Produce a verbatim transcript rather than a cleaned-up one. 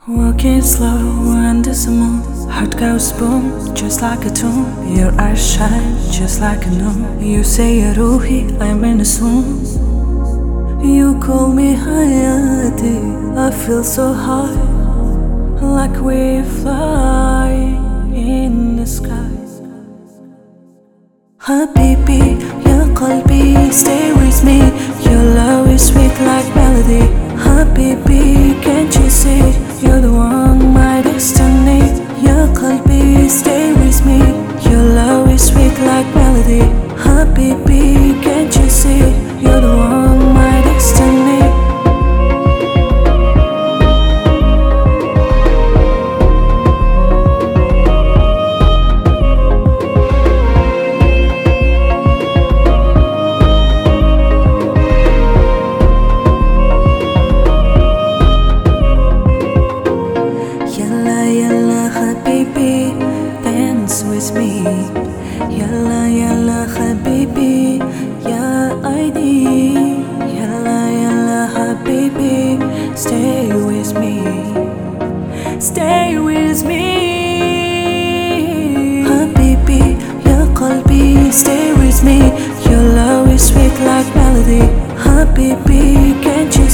Walking slow under the moon, heart goes boom, just like a tune. Your eyes shine, just like a noon. You say ya ruhi, I'm in a swoon. You call me Hayati, I feel so high, like we fly in the sky. Habibi, ya qalbi, stay with me. Your love is sweet like melody. Habibi, can't you see? You're the one, my destiny. Ya qalbi, stay with me. Your love is sweet like melody. Habibi, can't you see? You're the one, my destiny. Habibi, dance with me. Yalla yalla habibi, ya I D. Yalla yalla habibi, stay with me. Stay with me. Habibi, ya qalbi, stay with me. Your love is sweet like melody. Habibi, can't you